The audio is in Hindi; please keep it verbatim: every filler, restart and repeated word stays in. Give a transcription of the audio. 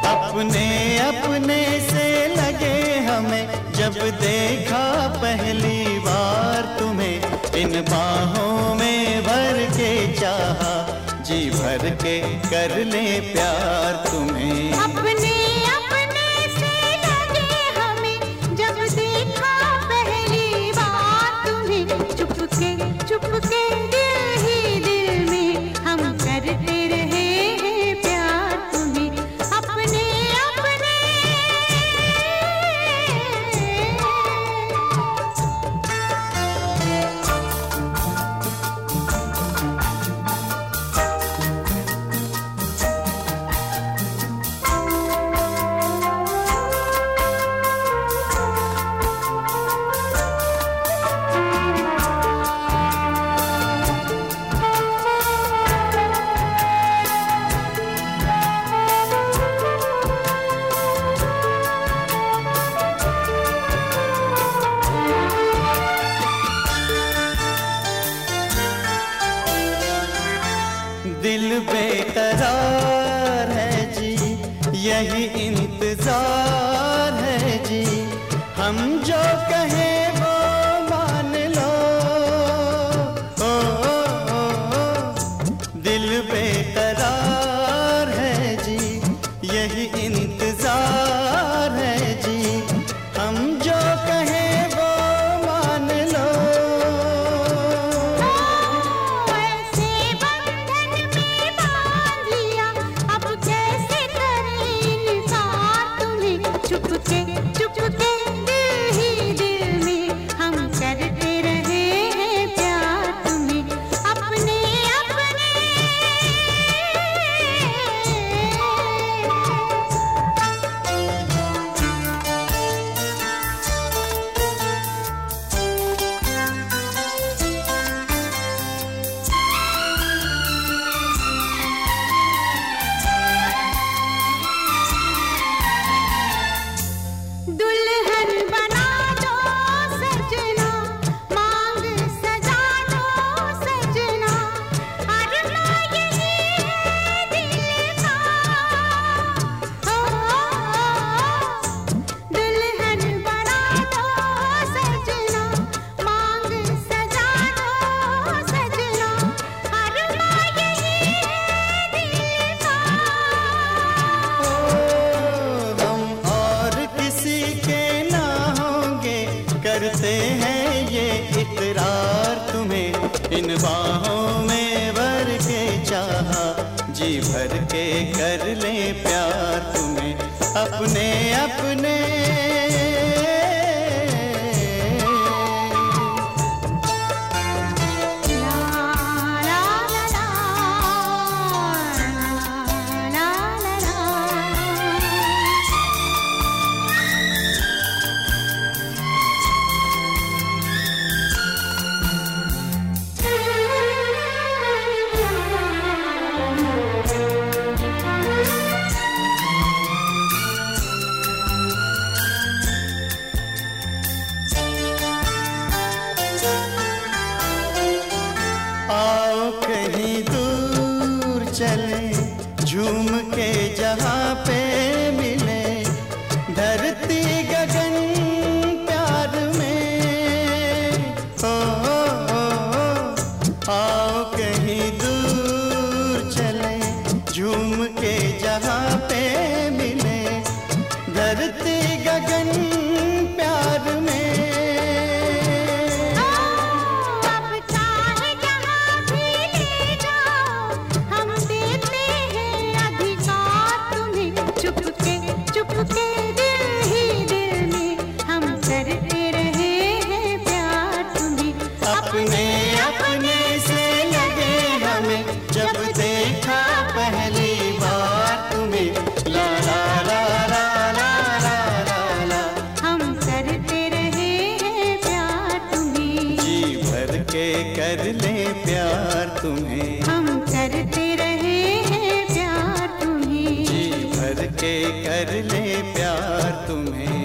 अपने अपने से लगे हमें जब देखा पहली बार तुम्हें, इन बाहों में भर के चाहा, जी भर के कर ले प्यार तुम्हें। अपने अपने से लगे हमें जब देखा पहली बार तुम्हें, चुपके चुपके दिल ही दिल में हम करते रहे प्यार तुम्हें। अपने अपने दिल बेकरार है जी, यही इंतजार है जी, हम जो कहें वो मान लो। ओ, ओ, ओ, ओ, दिल बेकरार है जी, यही इंतजार है जी, हम जो कहें वो मान लो। चुपके चुपके दिल ही दिल में हम करते रहे प्यार तुम्हें। अपने अपने दुल्हन बना दो सजना, मांग सजा दो सजना, अरमा यही है दिल का। ओ, ओ, ओ, दुल्हन बना दो सजना, मांग सजा दो सजना, अरमा यही है दिल का। हम और किसी के ना होंगे, करते हैं ये इकरार तुम्हें, इन बाहों में भर के चाहा, जी भर के कर ले प्यार तुम्हें। अपने अपने ला ला ला ला ला ला ला। आओ कहीं दूर चले, झूम के जहाँ पे मिले, धरती गगन प्यार में। ओ, ओ, ओ, ओ, आओ कहीं दूर चले, झूम के जहाँ पे मिले, धरती गगन प्यार में। अब चाहे जहाँ भी ले जाओ, हम देते हैं अधिकार तुम्हें। चुपके चुपके दिल ही दिल में हम करते रहे प्यार तुम्हें। अपने अपने से लगे हमें जब देखा पहली बार तुम्हें, ला ला ला ला ला ला ला ला, हम करते रहे प्यार तुम्हें। जी भर के कर ले प्यार तुम्हें, हम करते रहे प्यार तुम्हें। जी भर के कर ले प्यार तुम्हें।